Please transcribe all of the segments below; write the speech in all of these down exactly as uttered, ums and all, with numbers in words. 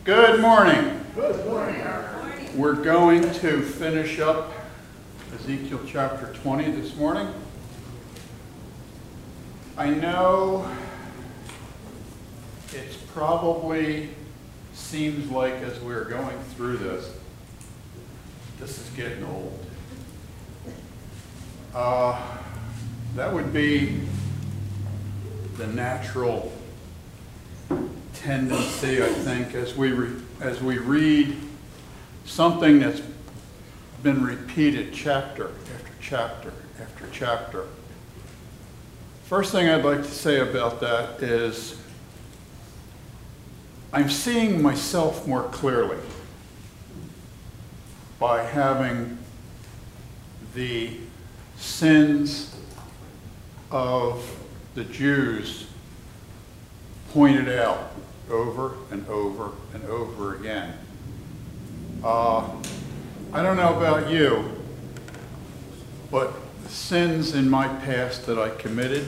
Good morning. Good morning. We're going to finish up Ezekiel chapter twenty this morning. I know it's probably seems like as we're going through this, this is getting old. Uh, that would be the natural tendency, I think, as we re as we read something that's been repeated chapter after chapter after chapter. First thing I'd like to say about that is I'm seeing myself more clearly by having the sins of the Jews pointed out over and over and over again. Uh, I don't know about you, but the sins in my past that I committed,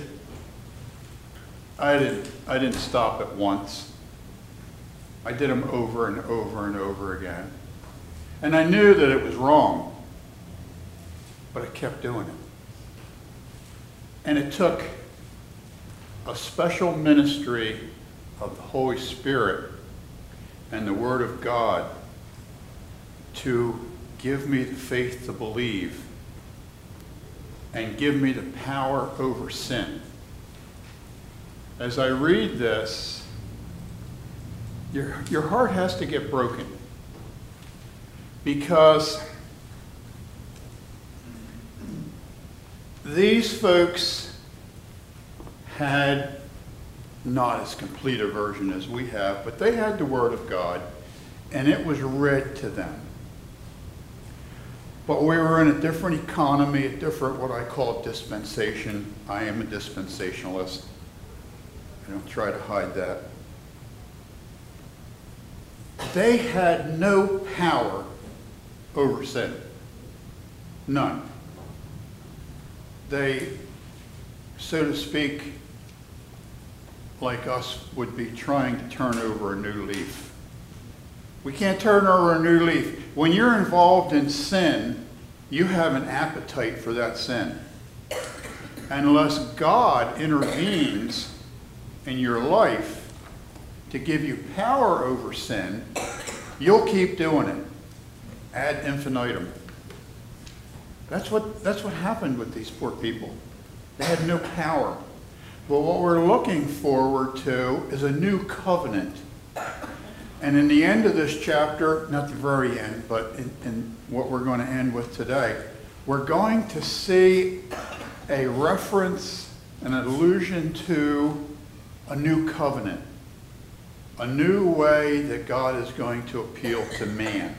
I didn't, I didn't stop at once. I did them over and over and over again. And I knew that it was wrong, but I kept doing it. And it took a special ministry of the Holy Spirit and the Word of God to give me the faith to believe and give me the power over sin. As I read this, your, your heart has to get broken, because these folks had not as complete a version as we have, but they had the Word of God, and it was read to them. But we were in a different economy, a different, what I call dispensation. I am a dispensationalist. I don't try to hide that. They had no power over sin. None. They, so to speak, like us, would be trying to turn over a new leaf. We can't turn over a new leaf. When you're involved in sin, you have an appetite for that sin. And unless God intervenes in your life to give you power over sin, you'll keep doing it ad infinitum. That's what, that's what happened with these poor people. They had no power. Well, what we're looking forward to is a new covenant. And in the end of this chapter, not the very end, but in, in what we're going to end with today, we're going to see a reference, an allusion to a new covenant, a new way that God is going to appeal to man.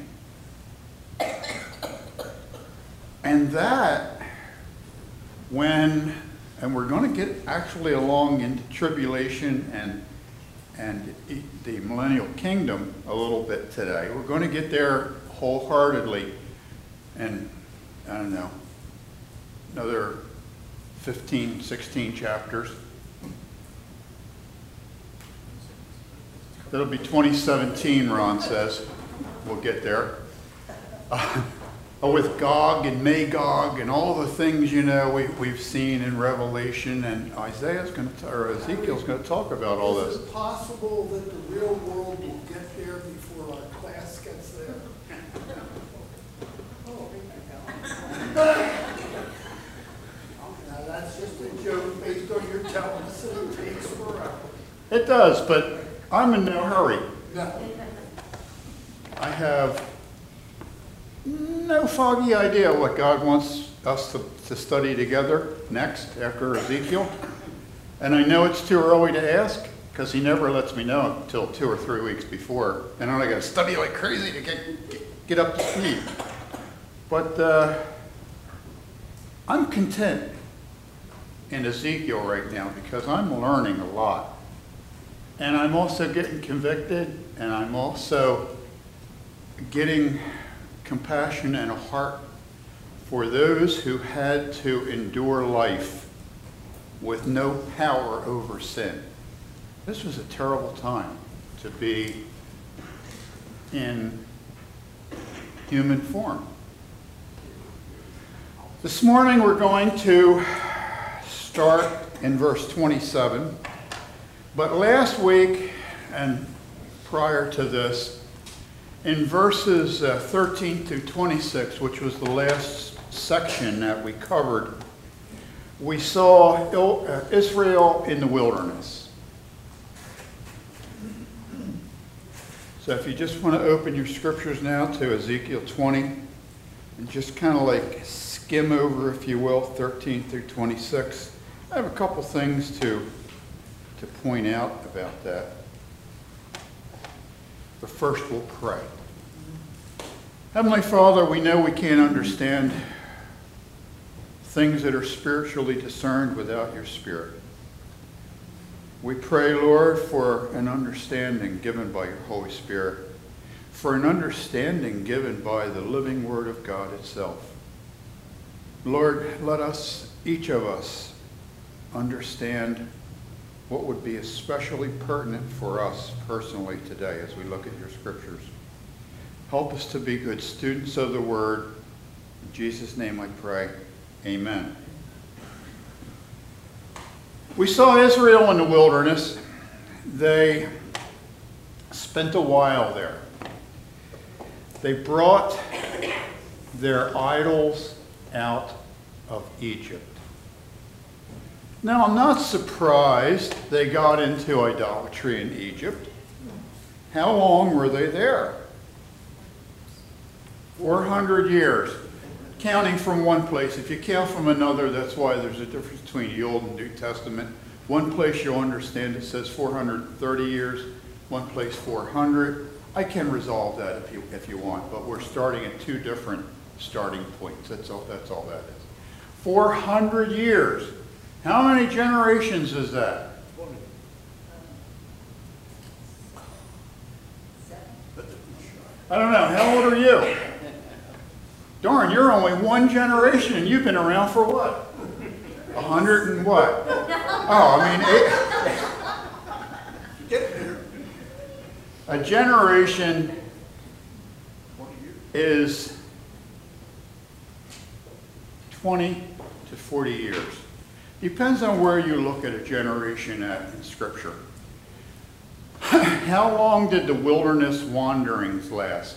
And that, when, and we're going to get actually along into tribulation and and the millennial kingdom a little bit today. We're going to get there wholeheartedly in, I don't know, another fifteen, sixteen chapters. That'll be twenty seventeen, Ron says. We'll get there. Uh, with Gog and Magog and all the things, you know, we, we've seen in Revelation, and Isaiah's going to, or Ezekiel's going to talk about all this. Is it possible that the real world will get there before our class gets there? Oh, now that's just a joke based on your telling us that it takes forever. It does, but I'm in no hurry. No. I have no foggy idea what God wants us to, to study together next after Ezekiel. And I know it's too early to ask, because he never lets me know until two or three weeks before. And then I got to study like crazy to get, get, get up to speed. But uh, I'm content in Ezekiel right now because I'm learning a lot. And I'm also getting convicted, and I'm also getting compassion and a heart for those who had to endure life with no power over sin. This was a terrible time to be in human form. This morning we're going to start in verse twenty-seven, but last week and prior to this, in verses uh, thirteen through twenty-six, which was the last section that we covered, we saw Il- uh, Israel in the wilderness. So if you just want to open your scriptures now to Ezekiel twenty and just kind of like skim over, if you will, thirteen through twenty-six. I have a couple things to, to point out about that. But first we'll pray. Heavenly Father, we know we can't understand things that are spiritually discerned without your Spirit. We pray, Lord, for an understanding given by your Holy Spirit, for an understanding given by the living Word of God itself. Lord, let us, each of us, understand what would be especially pertinent for us personally today as we look at your scriptures. Help us to be good students of the Word. In Jesus' name I pray. Amen. We saw Israel in the wilderness. They spent a while there. They brought their idols out of Egypt. Now, I'm not surprised they got into idolatry in Egypt. How long were they there? four hundred years. Counting from one place. If you count from another, that's why there's a difference between the Old and New Testament. One place you'll understand it says four hundred thirty years, one place four hundred. I can resolve that if you, if you want, but we're starting at two different starting points. That's all, that's all that is. four hundred years. How many generations is that? I don't know. How old are you? Darn, you're only one generation and you've been around for what? A hundred and what? Oh, I mean, eight. A generation is twenty to forty years. Depends on where you look at a generation at in Scripture. How long did the wilderness wanderings last?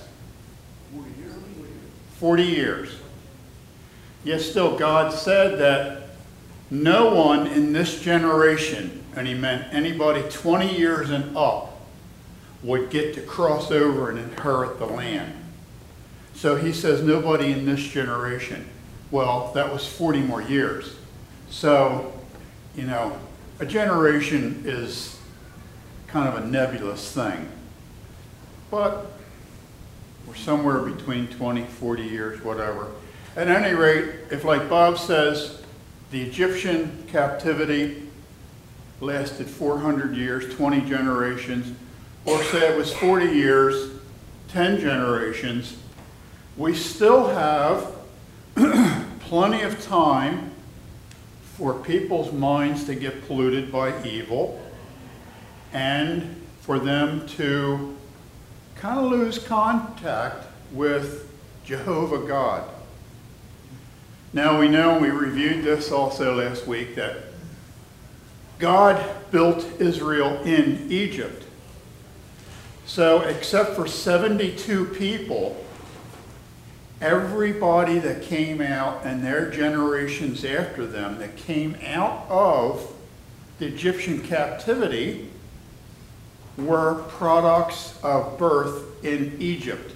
forty years. Yet still God said that no one in this generation, and he meant anybody twenty years and up, would get to cross over and inherit the land. So he says nobody in this generation. Well, that was forty more years. So, you know, a generation is kind of a nebulous thing. But we're somewhere between twenty, forty years, whatever. At any rate, if like Bob says, the Egyptian captivity lasted four hundred years, twenty generations, or say it was forty years, ten generations, we still have plenty of time for people's minds to get polluted by evil and for them to kind of lose contact with Jehovah God. Now we know, and we reviewed this also last week, that God built Israel in Egypt. So except for seventy-two people, everybody that came out and their generations after them that came out of the Egyptian captivity were products of birth in Egypt.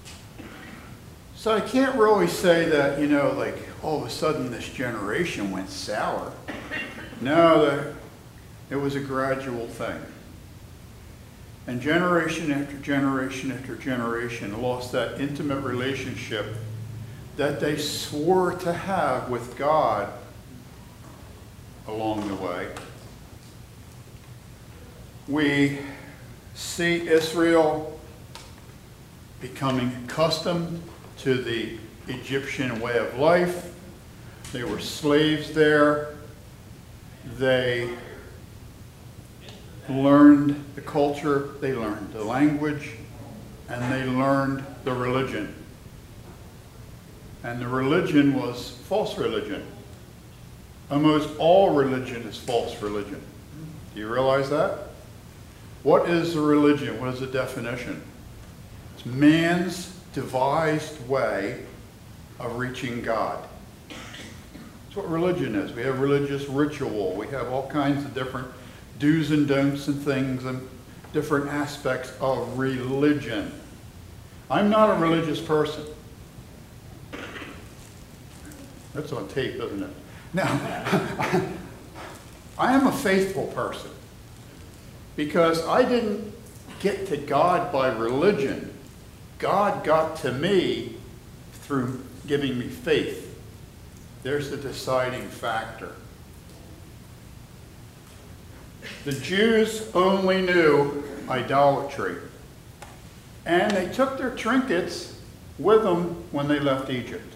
So I can't really say that, you know, like all of a sudden this generation went sour. No, the, it was a gradual thing. And generation after generation after generation lost that intimate relationship that they swore to have with God along the way. We see Israel becoming accustomed to the Egyptian way of life. They were slaves there. They learned the culture. They learned the language. and they learned the religion. And the religion was false religion. Almost all religion is false religion. Do you realize that? What is the religion? What is the definition? It's man's devised way of reaching God. That's what religion is. We have religious ritual. We have all kinds of different do's and don'ts and things and different aspects of religion. I'm not a religious person. That's on tape, isn't it? Now, I am a faithful person because I didn't get to God by religion. God got to me through giving me faith. There's the deciding factor. The Jews only knew idolatry, and they took their trinkets with them when they left Egypt.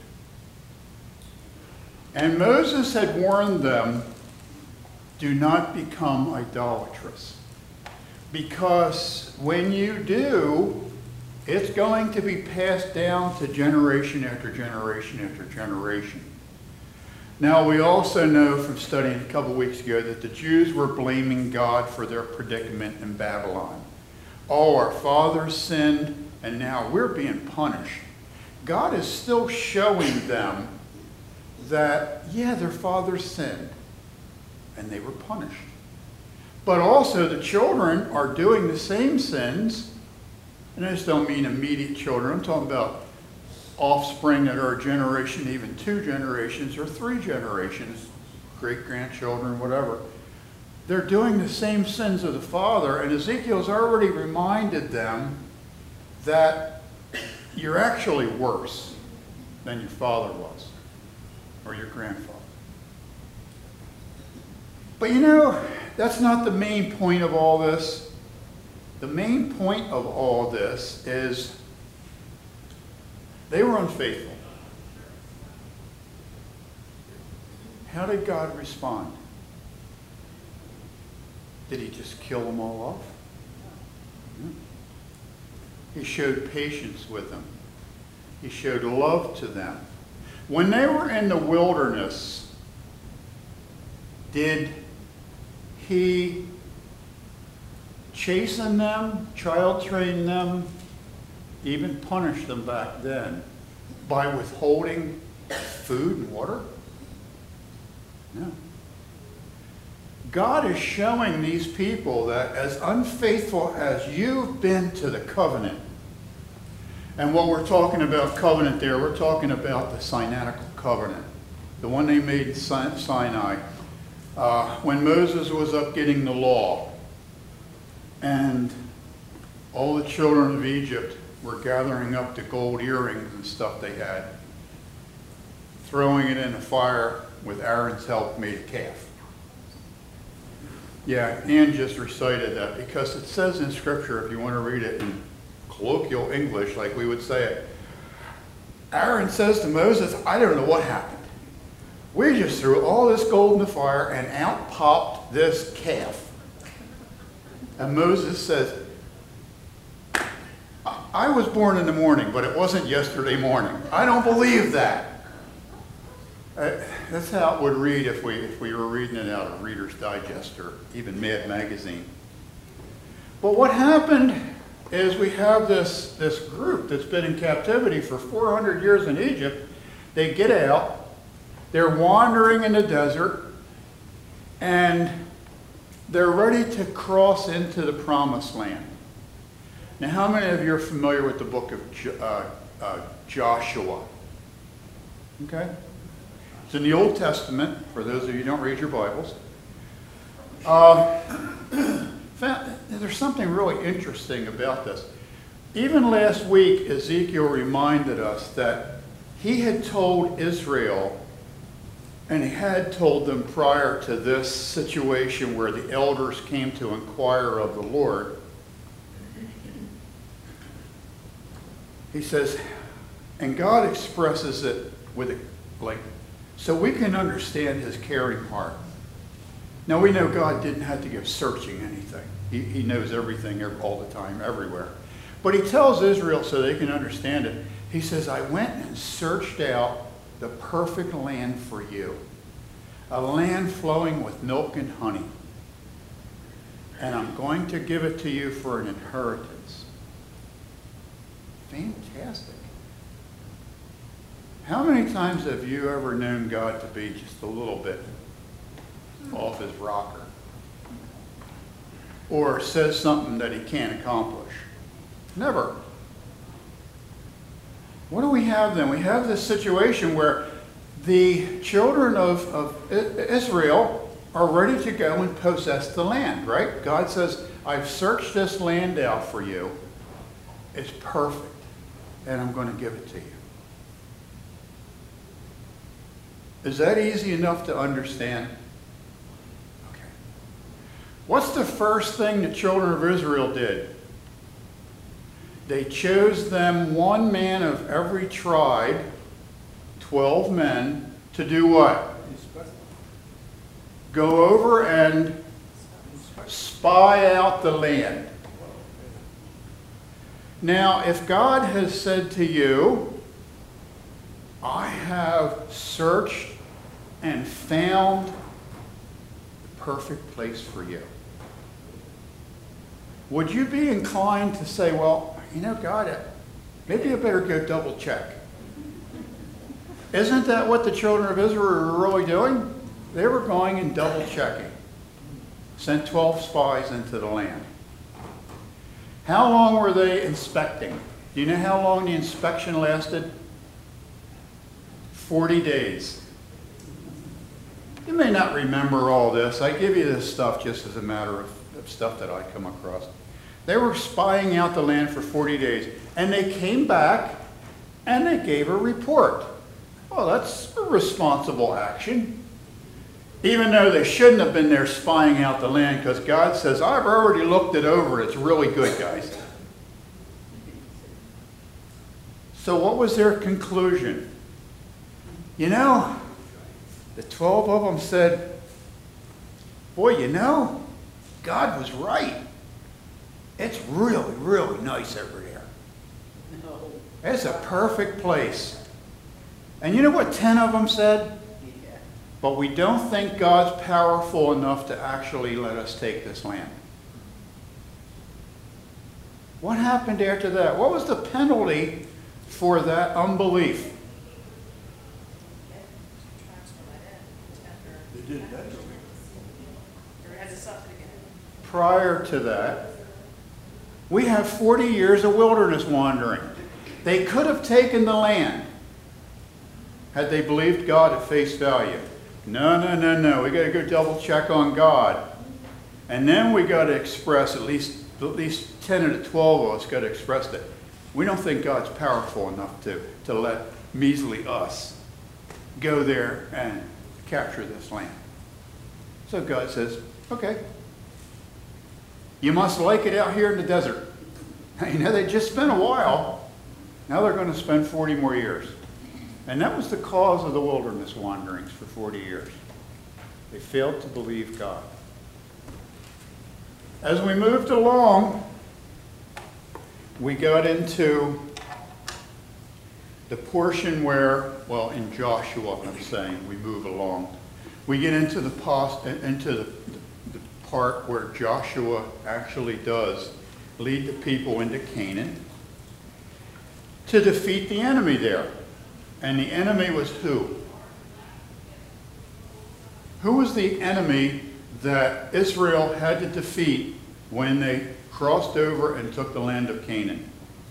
And Moses had warned them, do not become idolatrous, because when you do, it's going to be passed down to generation after generation after generation. Now, we also know from studying a couple weeks ago that the Jews were blaming God for their predicament in Babylon. Oh, our fathers sinned, and now we're being punished. God is still showing them that, yeah, their fathers sinned, and they were punished. But also the children are doing the same sins, and I just don't mean immediate children. I'm talking about offspring that are a generation, even two generations or three generations, great-grandchildren, whatever. They're doing the same sins of the father, and Ezekiel's already reminded them that you're actually worse than your father was, or your grandfather. But you know, that's not the main point of all this. The main point of all this is they were unfaithful. How did God respond? Did he just kill them all off? No. He showed patience with them. He showed love to them. When they were in the wilderness, did he chasten them, child train them, even punish them back then by withholding food and water? No. God is showing these people that as unfaithful as you've been to the covenant, and what we're talking about covenant there, we're talking about the Sinaitic covenant, the one they made in Sinai. Uh, when Moses was up getting the law, and all the children of Egypt were gathering up the gold earrings and stuff they had, throwing it in a fire with Aaron's help, made a calf. Yeah, Ann just recited that because it says in Scripture, if you want to read it in colloquial English, like we would say it, Aaron says to Moses, I don't know what happened. We just threw all this gold in the fire and out popped this calf. And Moses says, I was born in the morning, but it wasn't yesterday morning. I don't believe that. Uh, that's how it would read if we, if we were reading it out of Reader's Digest or even Mad Magazine. But what happened is we have this, this group that's been in captivity for four hundred years in Egypt. They get out, they're wandering in the desert, and they're ready to cross into the Promised Land. Now, how many of you are familiar with the book of jo uh, uh, Joshua? Okay? It's in the Old Testament, for those of you who don't read your Bibles. Uh, there's something really interesting about this. Even last week, Ezekiel reminded us that he had told Israel, and he had told them prior to this situation where the elders came to inquire of the Lord, he says, and God expresses it with a, like, so we can understand his caring heart. Now we know God didn't have to go searching anything. He, he knows everything all the time, everywhere. But he tells Israel so they can understand it. He says, I went and searched out the perfect land for you, a land flowing with milk and honey. And I'm going to give it to you for an inheritance. Fantastic. How many times have you ever known God to be just a little bit off his rocker? Or says something that he can't accomplish? Never. What do we have then? We have this situation where the children of, of Israel are ready to go and possess the land, right? God says, I've searched this land out for you. It's perfect. And I'm going to give it to you. Is that easy enough to understand? Okay. What's the first thing the children of Israel did? They chose them one man of every tribe, twelve men, to do what? Go over and spy out the land. Now, if God has said to you, I have searched and found the perfect place for you, would you be inclined to say, well, you know, God, maybe I better go double check? Isn't that what the children of Israel were really doing? They were going and double checking. Sent twelve spies into the land. How long were they inspecting? Do you know how long the inspection lasted? forty days. You may not remember all this. I give you this stuff just as a matter of, of stuff that I come across. They were spying out the land for forty days. And they came back and they gave a report. Well, that's a responsible action. Even though they shouldn't have been there spying out the land, because God says, I've already looked it over. It's really good, guys. So what was their conclusion? You know, the twelve of them said, boy, you know, God was right. It's really, really nice over there. No. It's a perfect place. And you know what ten of them said? Yeah. But we don't think God's powerful enough to actually let us take this land. What happened after that? What was the penalty for that unbelief? They did that. Prior to that, we have forty years of wilderness wandering. They could have taken the land had they believed God at face value. No, no, no, no. We got to go double check on God. And then we got to express, at least at least ten of the twelve of us got to express that we don't think God's powerful enough to, to let measly us go there and capture this land. So God says, okay, you must like it out here in the desert. You know, they just spent a while. Now they're going to spend forty more years. And that was the cause of the wilderness wanderings for forty years. They failed to believe God. As we moved along, we got into the portion where, well, in Joshua, I'm saying, we move along. We get into the, pos into the, the part where Joshua actually does lead the people into Canaan to defeat the enemy there. And the enemy was who? Who was the enemy that Israel had to defeat when they crossed over and took the land of Canaan?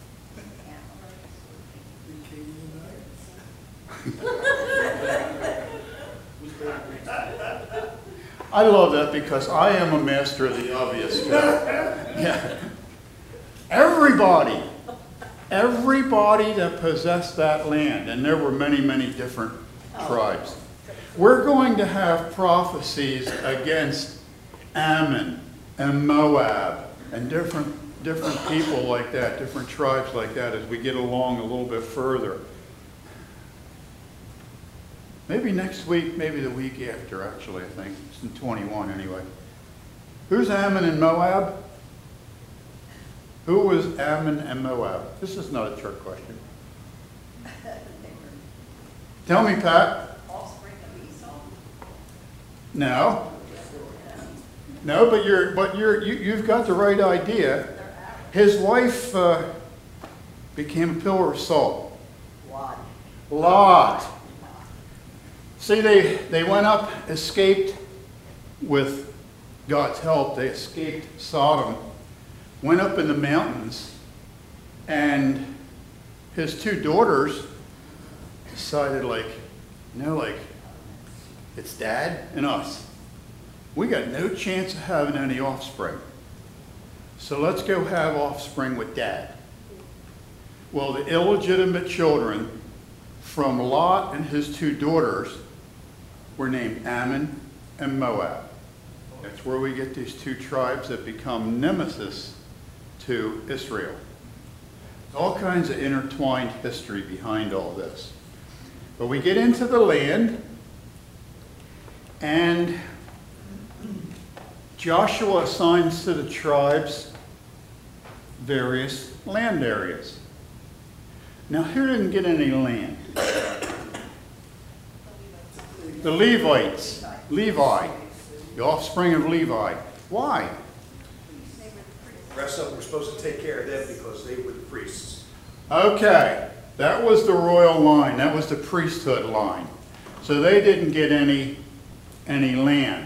I love that because I am a master of the obvious. Yeah. Everybody, everybody that possessed that land, and there were many, many different tribes. We're going to have prophecies against Ammon and Moab and different, different people like that, different tribes like that as we get along a little bit further. Maybe next week, maybe the week after, actually, I think. It's in twenty-one anyway. Who's Ammon and Moab? Who was Ammon and Moab? This is not a trick question. Tell me, Pat. Offspring of Esau? No. No, but you're but you're you, you've got the right idea. His wife uh, became a pillar of salt. Lot. Lot. See, they they went up, escaped with God's help. They escaped Sodom, went up in the mountains, and his two daughters decided, like, you know, like, it's Dad and us. We got no chance of having any offspring. So let's go have offspring with Dad. Well, the illegitimate children from Lot and his two daughters were named Ammon and Moab. That's where we get these two tribes that become nemesis to Israel. All kinds of intertwined history behind all this. But we get into the land, and Joshua assigns to the tribes various land areas. Now, who didn't get any land? The Levites, Levi, the offspring of Levi. Why? The rest of them were supposed to take care of them because they were the priests. Okay, that was the royal line. That was the priesthood line. So they didn't get any, any land.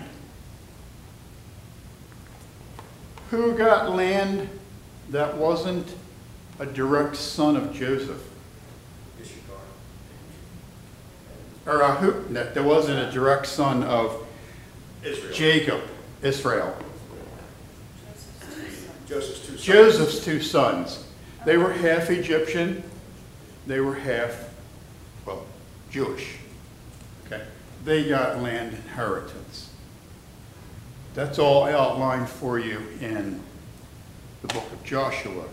Who got land that wasn't a direct son of Joseph? Issachar. Or uh, who? That there wasn't a direct son of Israel. Jacob, Israel. Joseph's two sons. Joseph's two sons. They were half Egyptian. They were half, well, Jewish. Okay. They got land inheritance. That's all outlined for you in the book of Joshua.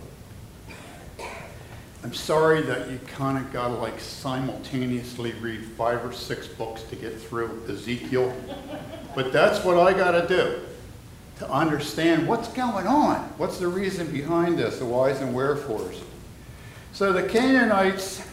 I'm sorry that you kind of got to like simultaneously read five or six books to get through Ezekiel, but that's what I got to do to understand what's going on. What's the reason behind this, the whys and wherefores. So the Canaanites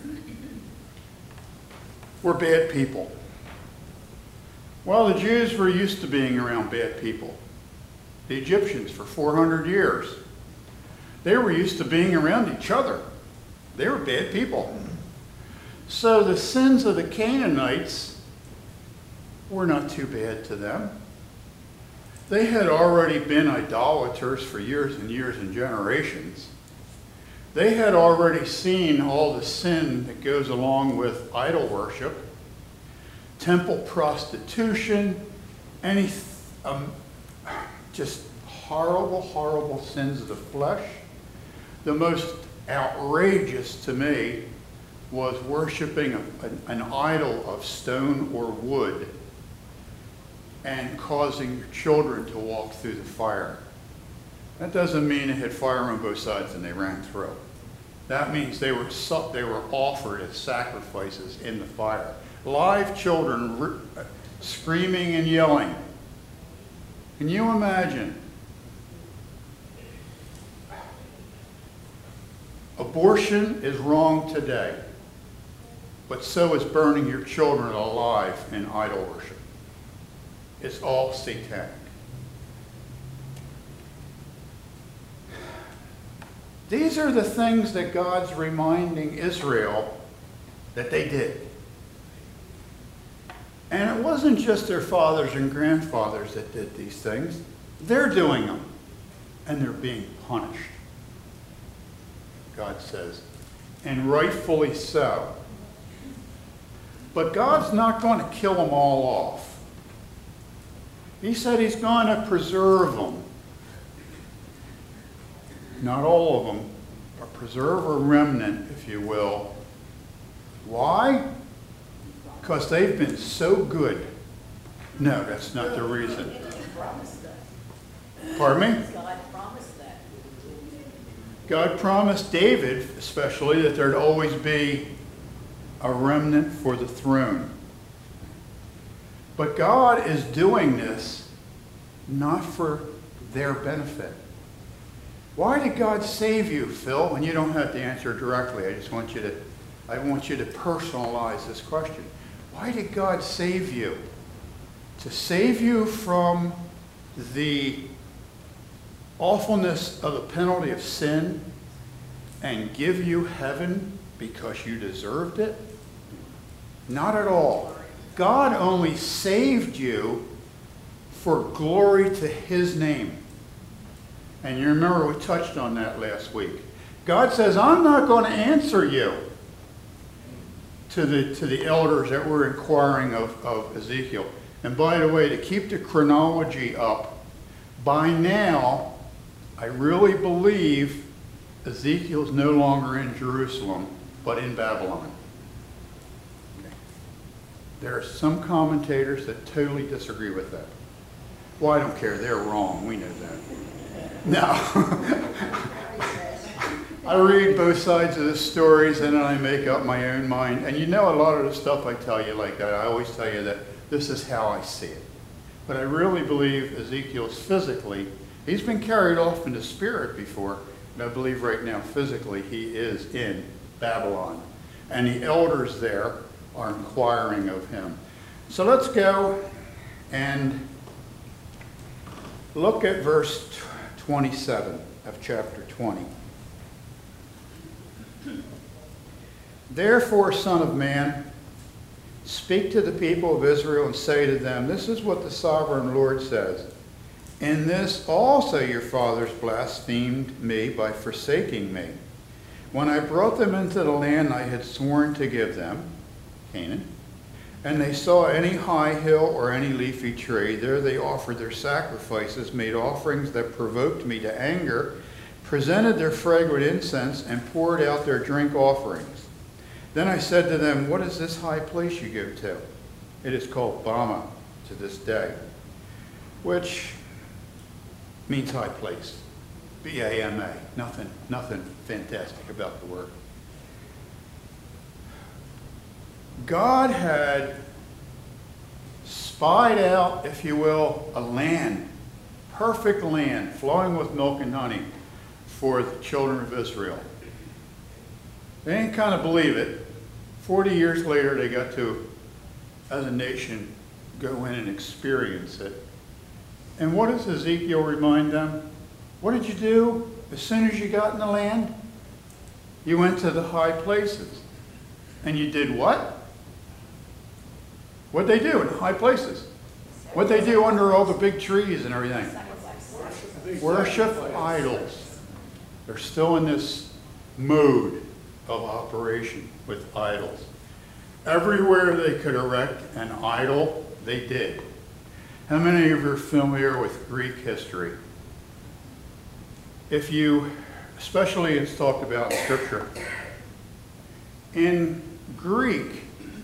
were bad people. Well, the Jews were used to being around bad people. The Egyptians for four hundred years. They were used to being around each other. They were bad people. So the sins of the Canaanites were not too bad to them. They had already been idolaters for years and years and generations. They had already seen all the sin that goes along with idol worship, temple prostitution, any um, just horrible, horrible sins of the flesh. The most outrageous to me was worshiping a, an, an idol of stone or wood and causing your children to walk through the fire. That doesn't mean it had fire on both sides and they ran through. That means they were, they were offered as sacrifices in the fire. Live children screaming and yelling. Can you imagine? Abortion is wrong today, but so is burning your children alive in idol worship. It's all satanic. These are the things that God's reminding Israel that they did. And it wasn't just their fathers and grandfathers that did these things. They're doing them, and they're being punished. God says, and rightfully so. But God's not going to kill them all off. He said he's going to preserve them. Not all of them, but preserve a remnant, if you will. Why? Because they've been so good. No, that's not the reason. Pardon me? God promised that. God promised David, especially, that there'd always be a remnant for the throne. But God is doing this not for their benefit. Why did God save you, Phil? And you don't have to answer directly. I just want you to, I want you to personalize this question. Why did God save you? To save you from the awfulness of the penalty of sin and give you heaven because you deserved it? Not at all. God only saved you for glory to his name. And you remember we touched on that last week. God says, I'm not going to answer you to the, to the elders that were inquiring of, of Ezekiel. And by the way, to keep the chronology up, by now, I really believe Ezekiel's no longer in Jerusalem, but in Babylon. Okay. There are some commentators that totally disagree with that. Well, I don't care. They're wrong. We know that. No. I read both sides of the stories and then I make up my own mind. And you know a lot of the stuff I tell you like that. I always tell you that this is how I see it. But I really believe Ezekiel's physically, he's been carried off into spirit before, but I believe right now physically he is in Babylon. And the elders there are inquiring of him. So let's go and look at verse twenty-seven of chapter twenty. Therefore, Son of Man, speak to the people of Israel and say to them, this is what the sovereign Lord says. In this also your fathers blasphemed me by forsaking me. When I brought them into the land I had sworn to give them, Canaan, and they saw any high hill or any leafy tree, there they offered their sacrifices, made offerings that provoked me to anger, presented their fragrant incense, and poured out their drink offerings. Then I said to them, what is this high place you go to? It is called Bama to this day, which means high place. B A M A. Nothing, nothing fantastic about the word. God had spied out, if you will, a land, perfect land, flowing with milk and honey for the children of Israel. They didn't kind of believe it. Forty years later, they got to, as a nation, go in and experience it. And what does Ezekiel remind them? What did you do as soon as you got in the land? You went to the high places. And you did what? What'd they do in high places? What'd they do under all the big trees and everything? Worship idols. They're still in this mode of operation with idols. Everywhere they could erect an idol, they did. How many of you are familiar with Greek history? If you, especially it's talked about in Scripture, in Greek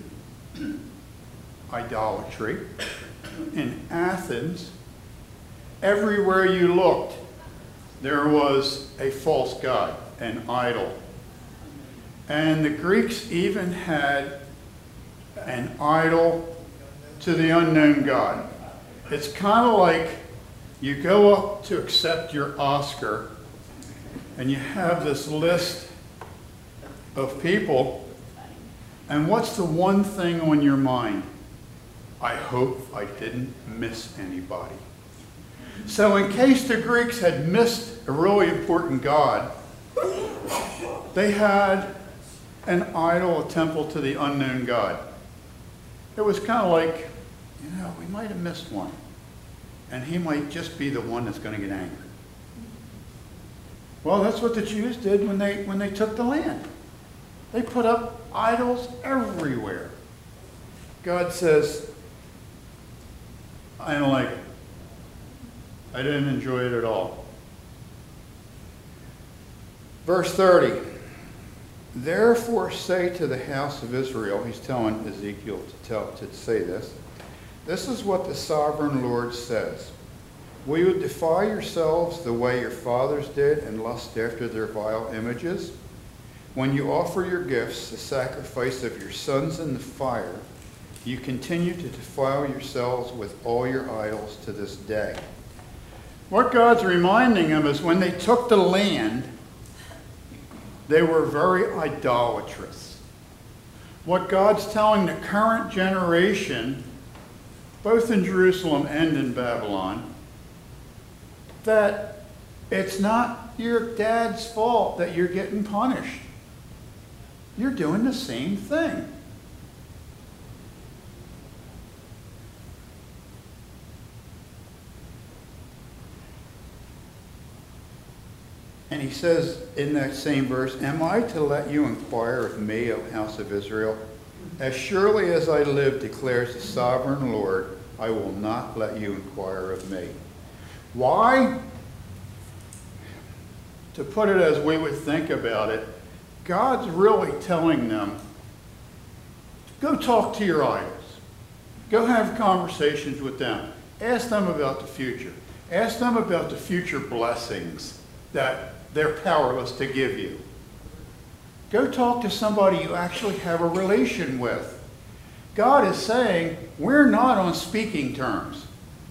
idolatry, in Athens, everywhere you looked, there was a false god, an idol. And the Greeks even had an idol to the unknown God. It's kind of like you go up to accept your Oscar and you have this list of people, and what's the one thing on your mind? I hope I didn't miss anybody. So in case the Greeks had missed a really important god, they had an idol, a temple to the unknown God. It was kind of like, you know, we might have missed one. And he might just be the one that's going to get angry. Well, that's what the Jews did when they, when they took the land. They put up idols everywhere. God says, I don't like it. I didn't enjoy it at all. Verse thirty. Therefore say to the house of Israel, he's telling Ezekiel to tell to say this, this is what the sovereign Lord says. Will you defy yourselves the way your fathers did and lust after their vile images? When you offer your gifts, the sacrifice of your sons in the fire, you continue to defile yourselves with all your idols to this day. What God's reminding them is when they took the land, they were very idolatrous. What God's telling the current generation, both in Jerusalem and in Babylon, that it's not your dad's fault that you're getting punished. You're doing the same thing. And he says in that same verse, am I to let you inquire of me, O house of Israel? As surely as I live, declares the sovereign Lord, I will not let you inquire of me. Why? To put it as we would think about it, God's really telling them, go talk to your idols. Go have conversations with them. Ask them about the future. Ask them about the future blessings that they're powerless to give you. Go talk to somebody you actually have a relation with. God is saying, we're not on speaking terms.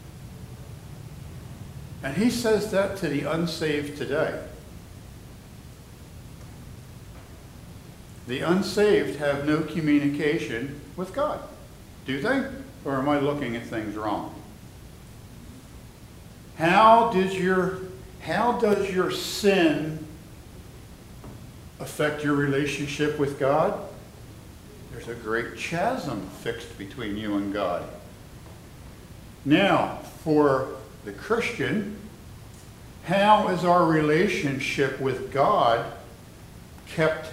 And he says that to the unsaved today. The unsaved have no communication with God. Do they? Or am I looking at things wrong? How does your, how does your sin affect your relationship with God? There's a great chasm fixed between you and God. Now, for the Christian, how is our relationship with God kept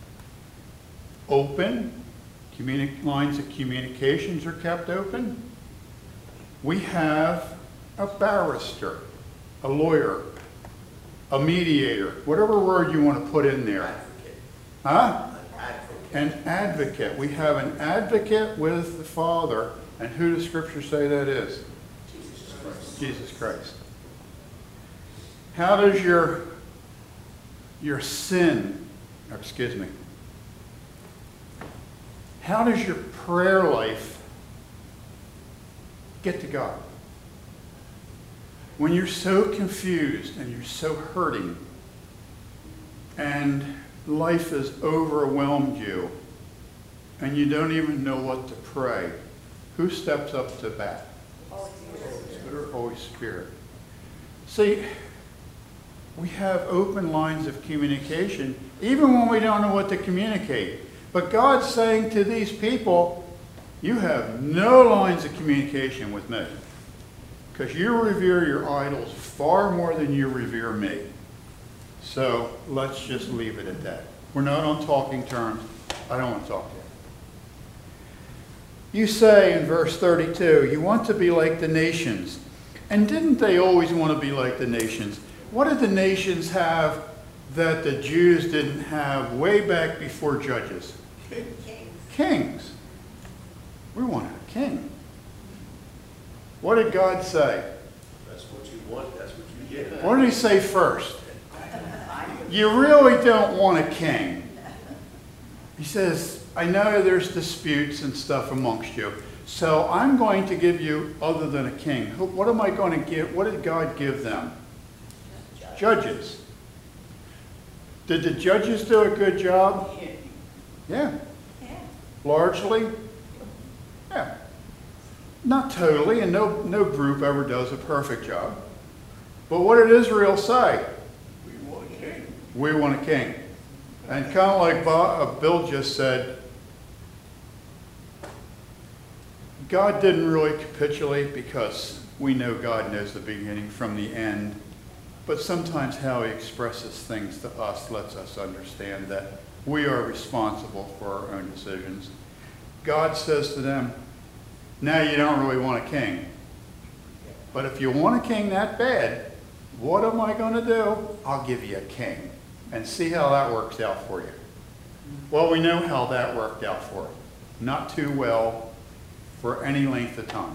open? Communi- lines of communications are kept open. We have a barrister, a lawyer, a mediator, whatever word you want to put in there. Advocate. Huh? An advocate. An advocate. We have an advocate with the Father. And who does Scripture say that is? Jesus Christ. Jesus Christ. How does your, your sin, or excuse me, how does your prayer life get to God? When you're so confused and you're so hurting and life has overwhelmed you and you don't even know what to pray, who steps up to bat? Holy Spirit. Holy Spirit. See, we have open lines of communication even when we don't know what to communicate. But God's saying to these people, you have no lines of communication with me because you revere your idols far more than you revere me. So let's just leave it at that. We're not on talking terms. I don't want to talk to you. You say in verse thirty-two, you want to be like the nations. And didn't they always want to be like the nations? What did the nations have that the Jews didn't have way back before Judges? Kings. Kings. We wanted a king. What did God say? That's what you want, that's what you get. What did he say first? You really don't want a king. He says, I know there's disputes and stuff amongst you, so I'm going to give you other than a king. What am I going to give? What did God give them? Judges. Did the judges do a good job? Yeah. Yeah. Largely? Yeah. Not totally, and no, no group ever does a perfect job. But what did Israel say? We want a king. We want a king. And kind of like Bob, uh, Bill just said, God didn't really capitulate because we know God knows the beginning from the end. But sometimes how he expresses things to us lets us understand that we are responsible for our own decisions. God says to them, now you don't really want a king. But if you want a king that bad, what am I going to do? I'll give you a king. And see how that works out for you. Well, we know how that worked out for him. Not too well for any length of time.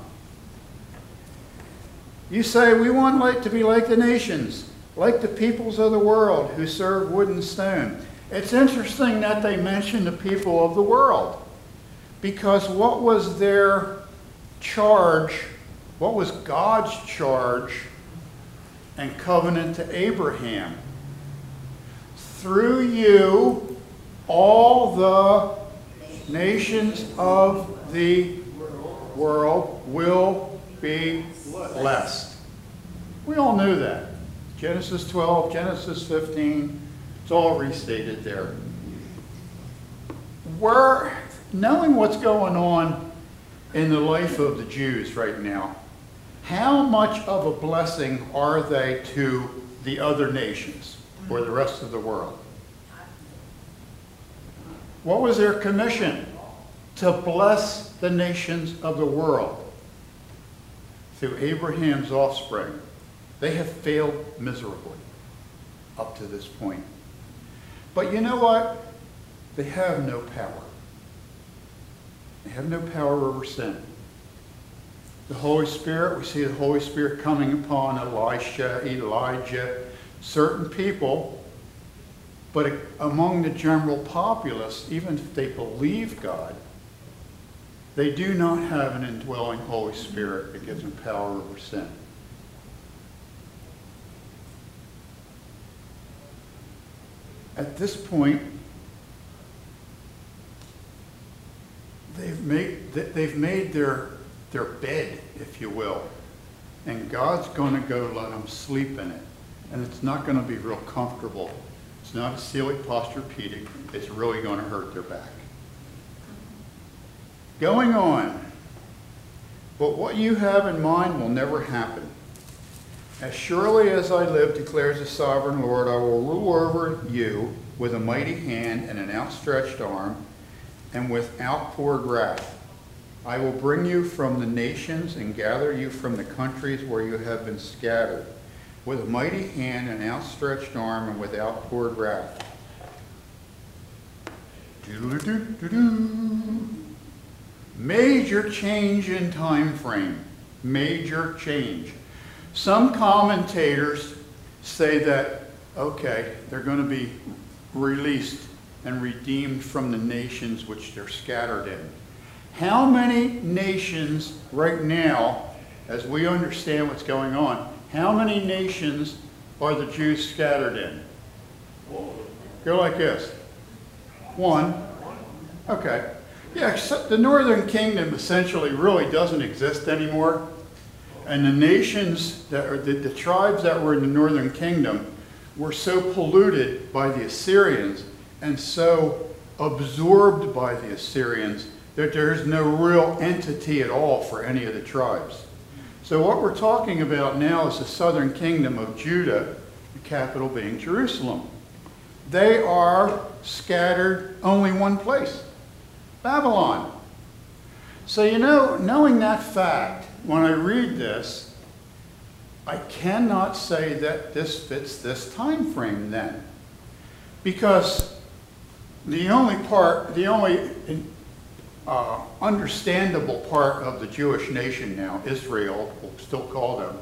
You say, we want like to be like the nations, like the peoples of the world who serve wood and stone. It's interesting that they mention the people of the world, because what was their charge, what was God's charge and covenant to Abraham. Through you, all the nations of the world will be blessed. We all knew that. Genesis twelve, Genesis fifteen, it's all restated there. We're knowing what's going on in the life of the Jews right now. How much of a blessing are they to the other nations or the rest of the world? What was their commission? To bless the nations of the world through Abraham's offspring. They have failed miserably up to this point. But you know what? They have no power. They have no power over sin. The Holy Spirit, we see the Holy Spirit coming upon Elisha, Elijah, certain people, but among the general populace, even if they believe God, they do not have an indwelling Holy Spirit that gives them power over sin. At this point, they've made, they've made their, their bed, if you will, and God's going to go let them sleep in it. And it's not going to be real comfortable. It's not a Sealy Posturepedic. It's really going to hurt their back. Going on. But what you have in mind will never happen. As surely as I live, declares the sovereign Lord, I will rule over you with a mighty hand and an outstretched arm and with outpoured wrath. I will bring you from the nations and gather you from the countries where you have been scattered, with a mighty hand and outstretched arm and with outpoured wrath. Doodle-doo-doo-doo. Major change in time frame. Major change. Some commentators say that, okay, they're going to be released and redeemed from the nations which they're scattered in. How many nations right now, as we understand what's going on, how many nations are the Jews scattered in? Go like this. One. Okay. Yeah, except the northern kingdom essentially really doesn't exist anymore. And the nations, that are the, the tribes that were in the northern kingdom were so polluted by the Assyrians and so absorbed by the Assyrians that there's no real entity at all for any of the tribes. So what we're talking about now is the southern kingdom of Judah, the capital being Jerusalem. They are scattered only one place, Babylon. So you know, knowing that fact, when I read this, I cannot say that this fits this time frame then. Because the only part, the only uh, understandable part of the Jewish nation now, Israel, we'll still call them,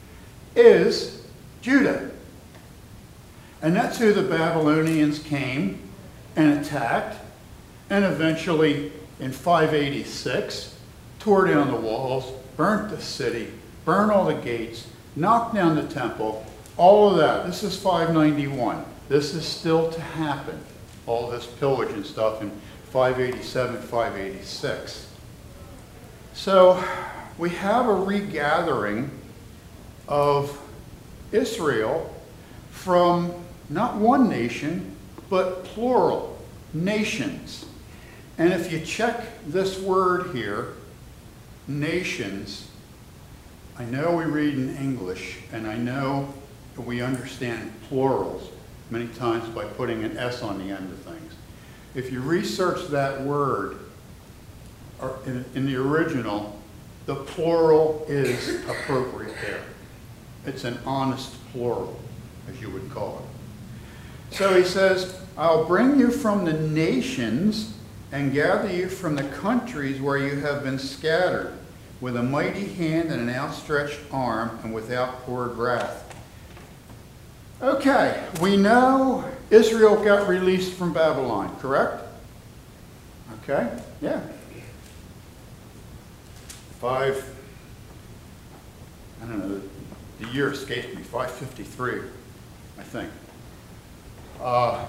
is Judah. And that's who the Babylonians came and attacked, and eventually in five eighty-six tore down the walls, burnt the city, burned all the gates, knocked down the temple, all of that. This is five ninety-one. This is still to happen, all this pillage and stuff in five eighty-seven, five eighty-six. So we have a regathering of Israel from not one nation, but plural nations. And if you check this word here, nations, I know we read in English, and I know we understand plurals many times by putting an S on the end of things. If you research that word or in, in the original, the plural is appropriate there. It's an honest plural, as you would call it. So he says, I'll bring you from the nations and gather you from the countries where you have been scattered, with a mighty hand and an outstretched arm and with outpoured wrath. Okay, we know Israel got released from Babylon, correct? Okay, yeah. Five, I don't know, the year escapes me, five fifty-three, I think. Uh,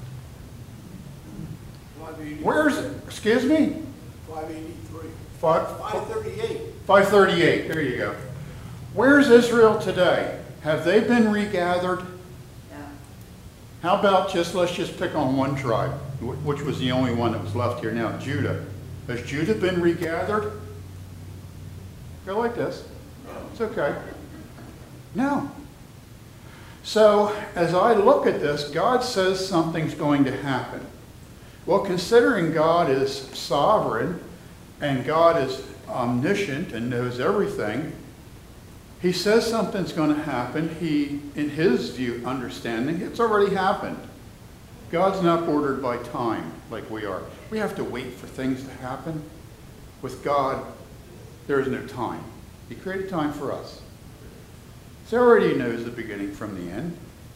Five eighty. where's, excuse me? Five eighty-three. Five, Five thirty-eight. five thirty-eight, there you go. Where's Israel today? Have they been regathered? No. How about just, let's just pick on one tribe, wh- which was the only one that was left here now, Judah. Has Judah been regathered? Go like this. It's okay. No. So, as I look at this, God says something's going to happen. Well, considering God is sovereign and God is omniscient and knows everything, he says something's going to happen. He, in his view, understanding, it's already happened. God's not bordered by time like we are. We have to wait for things to happen. With God, there is no time. He created time for us. He already knows the beginning from the end.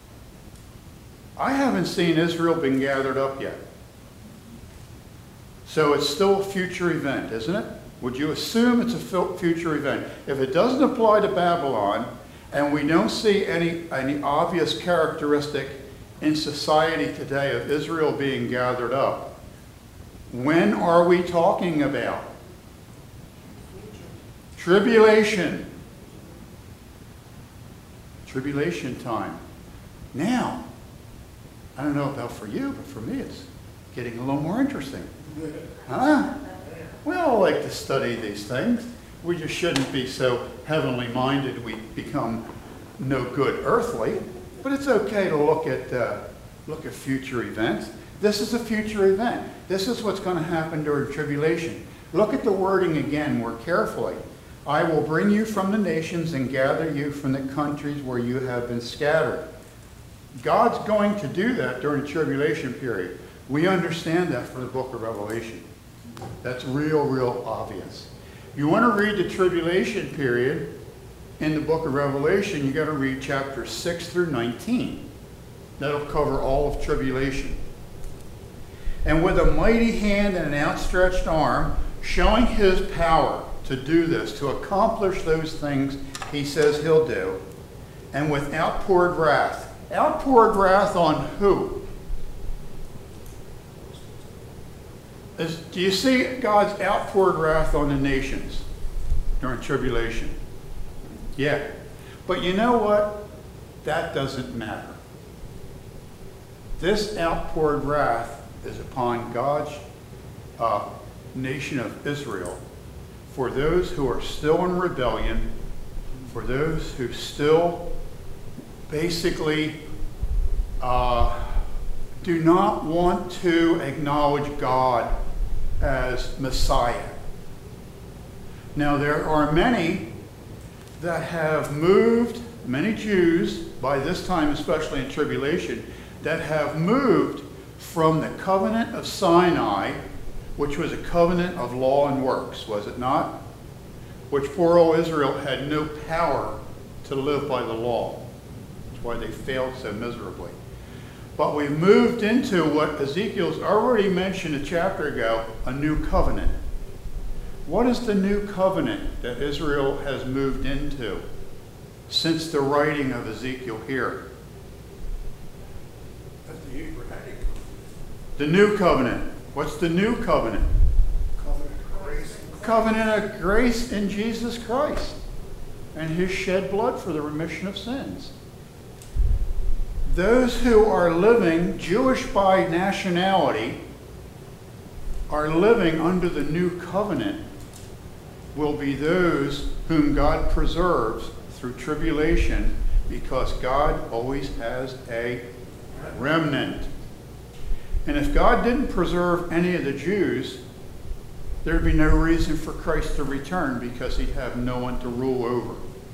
I haven't seen Israel being gathered up yet. So it's still a future event, isn't it? Would you assume it's a future event? If it doesn't apply to Babylon, and we don't see any, any obvious characteristic in society today of Israel being gathered up, when are we talking about? Tribulation. Tribulation time. Now, I don't know about for you, but for me it's getting a little more interesting. Huh? We all like to study these things. We just shouldn't be so heavenly minded we become no good earthly. But it's okay to look at, uh, look at future events. This is a future event. This is what's going to happen during tribulation. Look at the wording again more carefully. I will bring you from the nations and gather you from the countries where you have been scattered. God's going to do that during the tribulation period. We understand that for the book of Revelation. That's real, real obvious. You want to read the tribulation period in the book of Revelation, you got to read chapters six through nineteen. That'll cover all of tribulation. And with a mighty hand and an outstretched arm, showing his power to do this, to accomplish those things he says he'll do, and with outpoured wrath. Outpoured wrath on who? Is, do you see God's outpoured wrath on the nations during tribulation? Yeah. But you know what? That doesn't matter. This outpoured wrath is upon God's uh, nation of Israel for those who are still in rebellion, for those who still basically uh, do not want to acknowledge God as Messiah. Now, there are many that have moved, many Jews, by this time, especially in tribulation, that have moved from the covenant of Sinai, which was a covenant of law and works, was it not? Which poor old Israel had no power to live by the law. That's why they failed so miserably. But we've moved into what Ezekiel's already mentioned a chapter ago, a new covenant. What is the new covenant that Israel has moved into since the writing of Ezekiel here? That's the Abrahamic The new covenant. What's the new covenant? covenant of grace. Covenant of grace in Jesus Christ and his shed blood for the remission of sins. Those who are living, Jewish by nationality, are living under the new covenant will be those whom God preserves through tribulation, because God always has a remnant. And if God didn't preserve any of the Jews, there'd be no reason for Christ to return, because he'd have no one to rule over.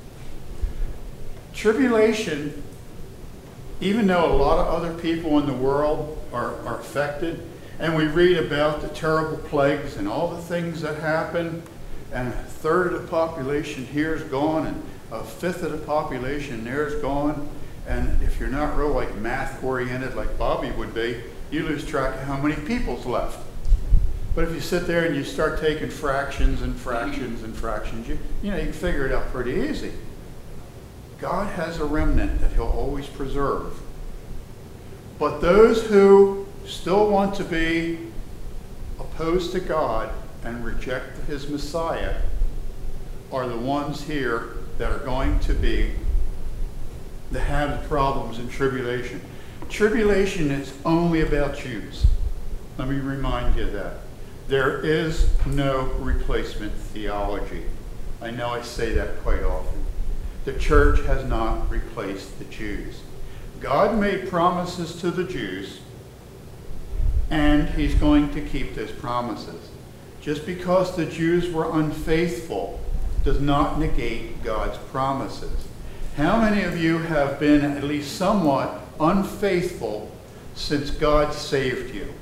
Tribulation, even though a lot of other people in the world are, are affected, and we read about the terrible plagues and all the things that happen, and a third of the population here is gone, and a fifth of the population there is gone, and if you're not real like math-oriented like Bobby would be, you lose track of how many people's left. But if you sit there and you start taking fractions and fractions and fractions, you, you know, you can figure it out pretty easy. God has a remnant that he'll always preserve. But those who still want to be opposed to God and reject his Messiah are the ones here that are going to be the have the problems in tribulation. Tribulation is only about Jews. Let me remind you that. There is no replacement theology. I know I say that quite often. The church has not replaced the Jews. God made promises to the Jews, and he's going to keep those promises. Just because the Jews were unfaithful does not negate God's promises. How many of you have been at least somewhat unfaithful since God saved you?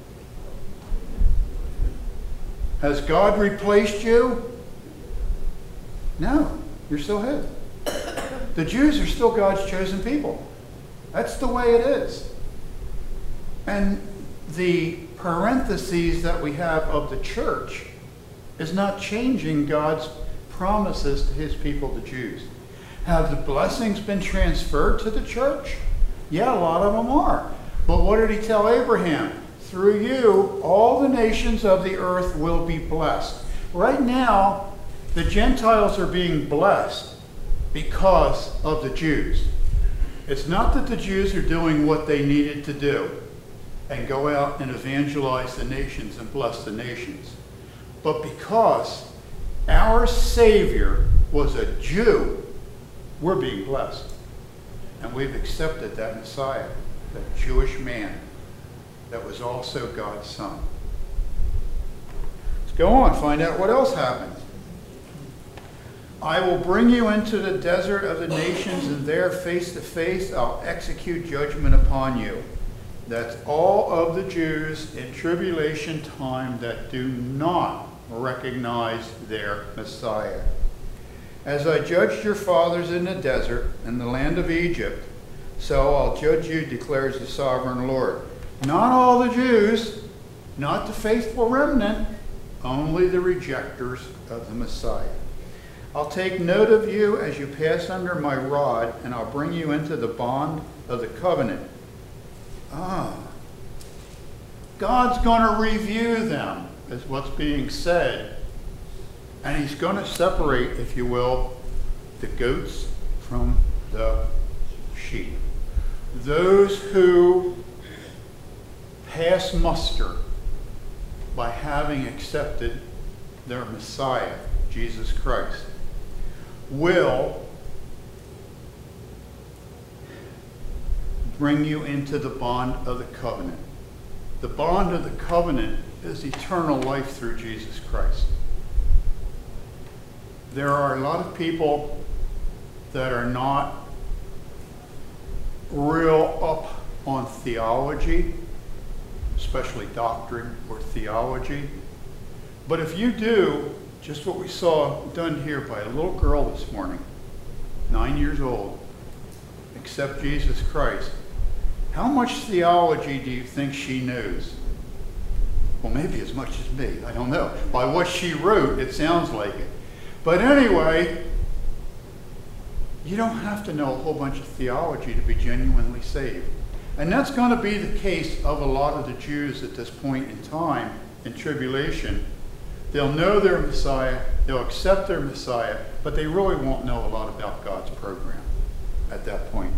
Has God replaced you? No, you're still his. The Jews are still God's chosen people. That's the way it is. And the parentheses that we have of the church is not changing God's promises to his people, the Jews. Have the blessings been transferred to the church? Yeah, a lot of them are. But what did he tell Abraham? Through you, all the nations of the earth will be blessed. Right now, the Gentiles are being blessed because of the Jews. It's not that the Jews are doing what they needed to do and go out and evangelize the nations and bless the nations, but because our Savior was a Jew, we're being blessed. And we've accepted that Messiah, that Jewish man that was also God's son. Let's go on, find out what else happened. I will bring you into the desert of the nations, and there face to face I'll execute judgment upon you. That's all of the Jews in tribulation time that do not recognize their Messiah. As I judged your fathers in the desert, in the land of Egypt, so I'll judge you, declares the sovereign Lord. Not all the Jews, not the faithful remnant, only the rejectors of the Messiah. I'll take note of you as you pass under my rod, and I'll bring you into the bond of the covenant. Ah, God's going to review them, is what's being said. And he's going to separate, if you will, the goats from the sheep. Those who pass muster by having accepted their Messiah, Jesus Christ, will bring you into the bond of the covenant. The bond of the covenant is eternal life through Jesus Christ. There are a lot of people that are not real up on theology, especially doctrine or theology. But if you do just what we saw done here by a little girl this morning, nine years old, accept Jesus Christ, how much theology do you think she knows? Well, maybe as much as me. I don't know. By what she wrote, it sounds like it. But anyway, you don't have to know a whole bunch of theology to be genuinely saved. And that's going to be the case of a lot of the Jews at this point in time in tribulation. They'll know their Messiah, they'll accept their Messiah, but they really won't know a lot about God's program at that point.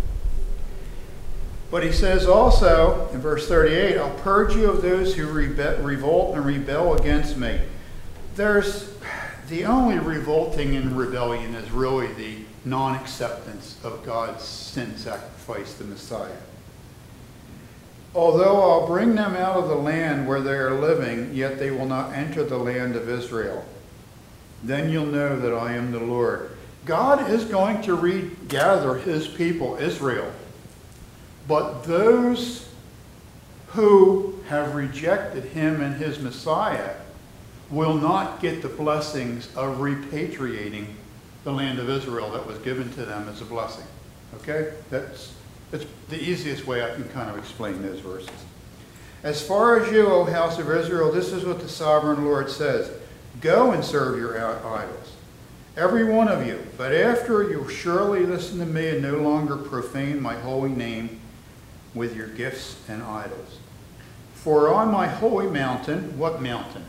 But he says also in verse thirty-eight, I'll purge you of those who rebe- revolt and rebel against me. There's the only revolting and rebellion is really the non-acceptance of God's sin sacrifice, the Messiah. Although I'll bring them out of the land where they are living, yet they will not enter the land of Israel. Then you'll know that I am the Lord. God is going to regather his people, Israel. But those who have rejected him and his Messiah will not get the blessings of repatriating the land of Israel that was given to them as a blessing. Okay? That's, that's the easiest way I can kind of explain those verses. As far as you, O house of Israel, this is what the sovereign Lord says. Go and serve your idols. every one of you. But after you surely listen to me and no longer profane my holy name with your gifts and idols. For on my holy mountain, what mountain?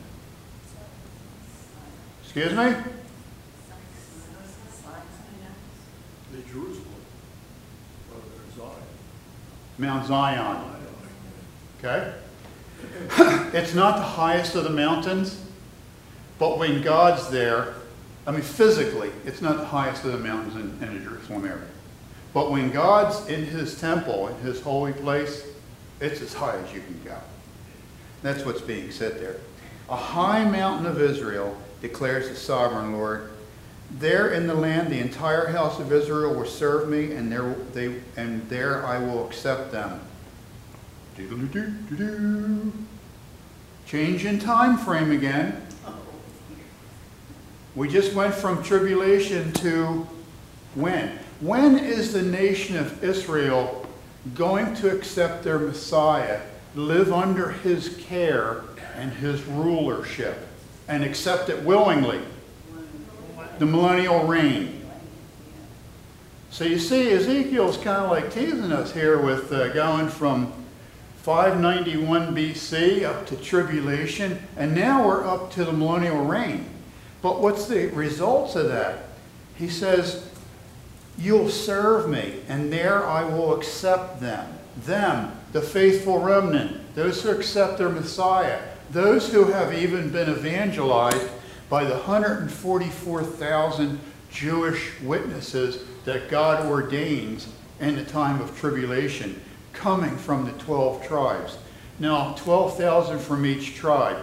Excuse me? The Jerusalem. Or Zion. Mount Zion. Okay? It's not the highest of the mountains, but when God's there, I mean physically, it's not the highest of the mountains in, in the Jerusalem area. But when God's in his temple, in his holy place, it's as high as you can go. That's what's being said there. A high mountain of Israel, declares the sovereign Lord. There in the land, the entire house of Israel will serve me, and there, they, and there I will accept them. Doodle-doo-doo-doo-doo. Change in time frame again. We just went from tribulation to when? When is the nation of Israel going to accept their Messiah, live under his care and his rulership, and accept it willingly? The millennial reign. So you see, Ezekiel's kind of like teasing us here with uh, going from five ninety-one B C up to tribulation, and now we're up to the millennial reign. But what's the results of that? He says, you'll serve me, and there I will accept them. Them, the faithful remnant, those who accept their Messiah, those who have even been evangelized by the one hundred forty-four thousand Jewish witnesses that God ordains in the time of tribulation, coming from the twelve tribes. Now, twelve thousand from each tribe.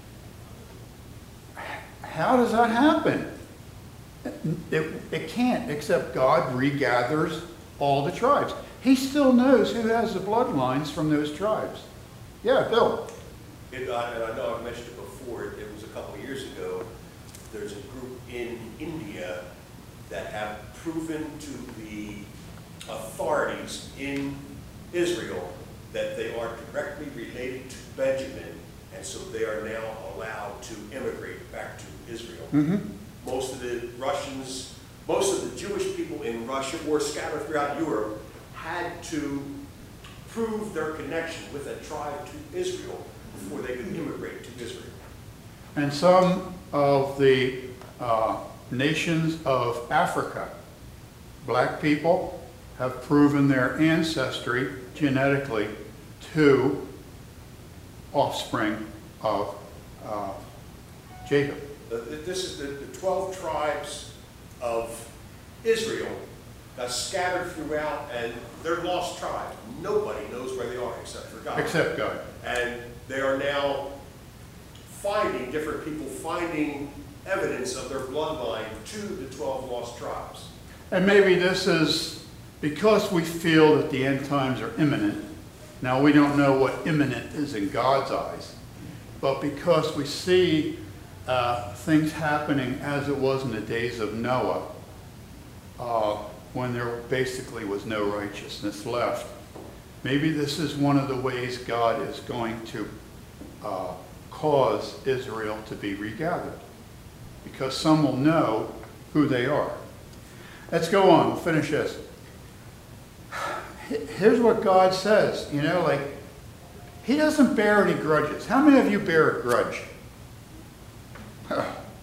How does that happen? It, it can't, except God regathers all the tribes. He still knows who has the bloodlines from those tribes. Yeah, Bill. It, I, and I know I've mentioned it before, it was a couple of years ago, there's a group in India that have proven to the authorities in Israel that they are directly related to Benjamin, and so they are now allowed to immigrate back to Israel. Mm-hmm. Most of the Russians, most of the Jewish people in Russia or scattered throughout Europe had to prove their connection with a tribe to Israel before they could immigrate to Israel. And some of the uh, nations of Africa, black people, have proven their ancestry genetically to offspring of uh, Jacob. Uh, This is the, the twelve tribes of Israel that's scattered throughout, and they're lost tribes. Nobody knows where they are except for God. Except God. And they are now finding, different people finding evidence of their bloodline to the twelve lost tribes. And maybe this is because we feel that the end times are imminent. Now, we don't know what imminent is in God's eyes, but because we see uh, things happening as it was in the days of Noah, uh, when there basically was no righteousness left. Maybe this is one of the ways God is going to uh, cause Israel to be regathered, because some will know who they are. Let's go on. We'll finish this. Here's what God says. You know, like, he doesn't bear any grudges. How many of you bear a grudge? Yeah.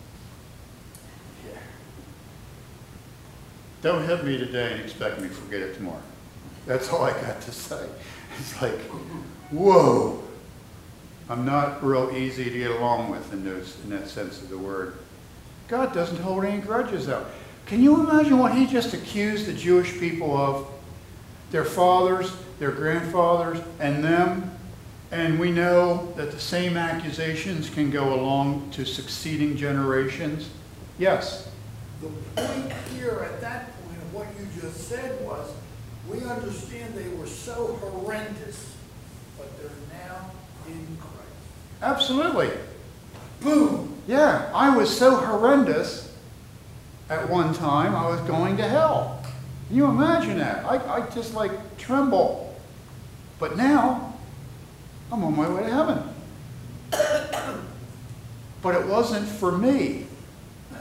Don't hit me today and expect me to forget it tomorrow. That's all I got to say. It's like, whoa. I'm not real easy to get along with in, those, in that sense of the word. God doesn't hold any grudges out. Can you imagine what he just accused the Jewish people of? Their fathers, their grandfathers, and them. And we know that the same accusations can go along to succeeding generations. Yes? The point here at that point of what you just said was, we understand they were so horrendous, but they're now in Christ. Absolutely. Boom! Yeah, I was so horrendous at one time, I was going to hell. Can you imagine that? I, I just like tremble. But now, I'm on my way to heaven. But it wasn't for me.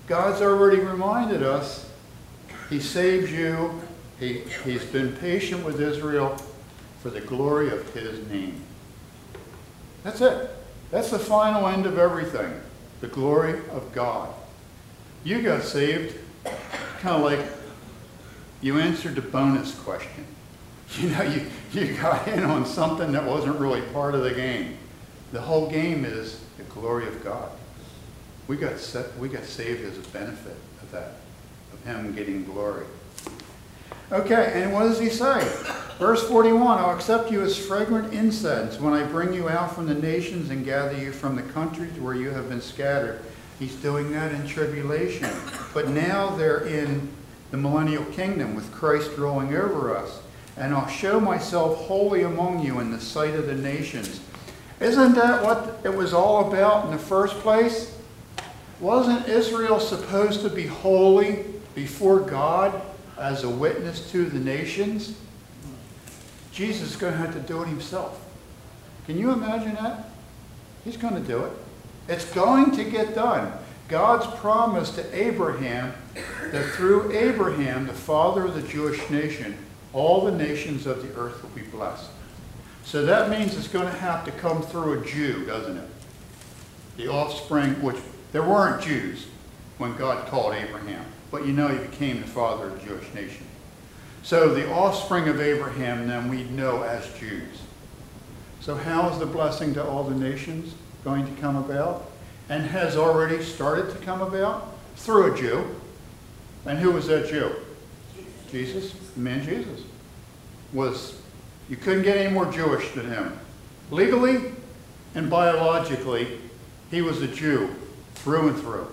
God's already reminded us he saves you. He, he's been patient with Israel for the glory of his name. That's it. That's the final end of everything. The glory of God. You got saved kind of like you answered the bonus question. You know, you, you got in on something that wasn't really part of the game. The whole game is the glory of God. We got set, we got saved as a benefit of that, of him getting glory. Okay, and what does he say? Verse forty-one, I'll accept you as fragrant incense when I bring you out from the nations and gather you from the countries where you have been scattered. He's doing that in tribulation. But now they're in the millennial kingdom with Christ ruling over us. And I'll show myself holy among you in the sight of the nations. Isn't that what it was all about in the first place? Wasn't Israel supposed to be holy before God as a witness to the nations? Jesus is going to have to do it himself. Can you imagine that? He's going to do it. It's going to get done. God's promise to Abraham that through Abraham, the father of the Jewish nation, all the nations of the earth will be blessed. So that means it's going to have to come through a Jew, doesn't it? The offspring, which there weren't Jews when God called Abraham, but you know he became the father of the Jewish nation. So the offspring of Abraham then we know as Jews. So how is the blessing to all the nations going to come about? And has already started to come about? Through a Jew. And who was that Jew? Jesus. The man Jesus was, you couldn't get any more Jewish than him. Legally and biologically, he was a Jew through and through.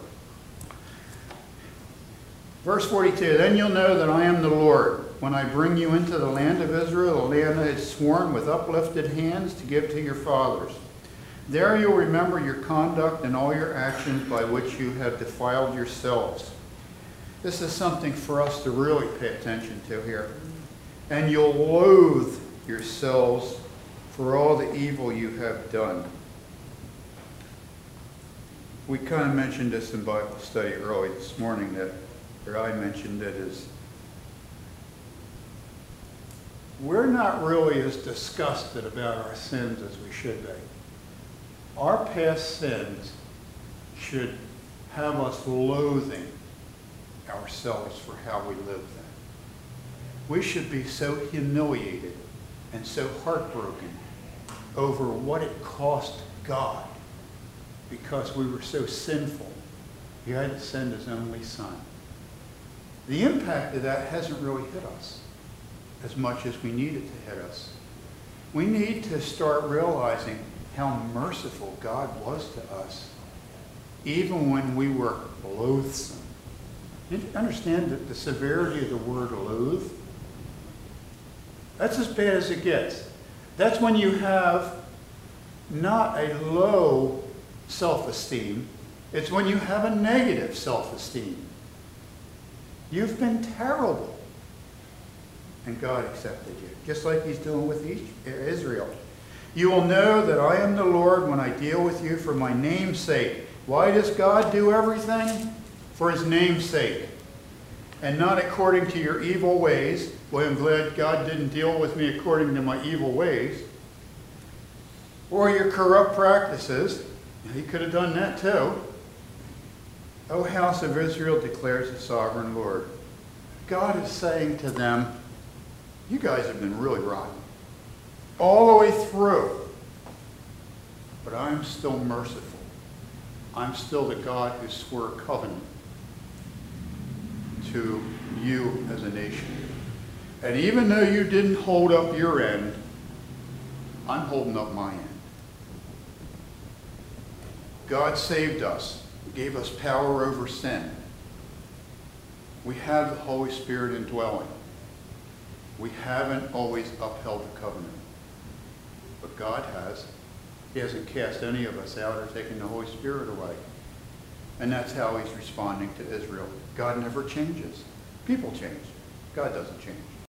Verse forty-two, then you'll know that I am the Lord when I bring you into the land of Israel, the land I had sworn with uplifted hands to give to your fathers. There you'll remember your conduct and all your actions by which you have defiled yourselves. This is something for us to really pay attention to here. And you'll loathe yourselves for all the evil you have done. We kind of mentioned this in Bible study early this morning, that, or I mentioned it, is we're not really as disgusted about our sins as we should be. Our past sins should have us loathing ourselves for how we lived then. We should be so humiliated and so heartbroken over what it cost God because we were so sinful. He had to send his only son. The impact of that hasn't really hit us as much as we need it to hit us. We need to start realizing how merciful God was to us, even when we were loathsome. You understand that the severity of the word loathe? That's as bad as it gets. That's when you have not a low self-esteem. It's when you have a negative self-esteem. You've been terrible. And God accepted you, just like he's doing with Israel. You will know that I am the Lord when I deal with you for my name's sake. Why does God do everything? For his name's sake. And not according to your evil ways. Well, I'm glad God didn't deal with me according to my evil ways. Or your corrupt practices. He could have done that too. O house of Israel, declares the sovereign Lord. God is saying to them, you guys have been really rotten. All the way through. But I'm still merciful. I'm still the God who swore a covenant to you as a nation. And even though you didn't hold up your end, I'm holding up my end. God saved us. He gave us power over sin. We have the Holy Spirit indwelling. We haven't always upheld the covenant. But God has. He hasn't cast any of us out or taken the Holy Spirit away. And that's how he's responding to Israel. God never changes. People change. God doesn't change.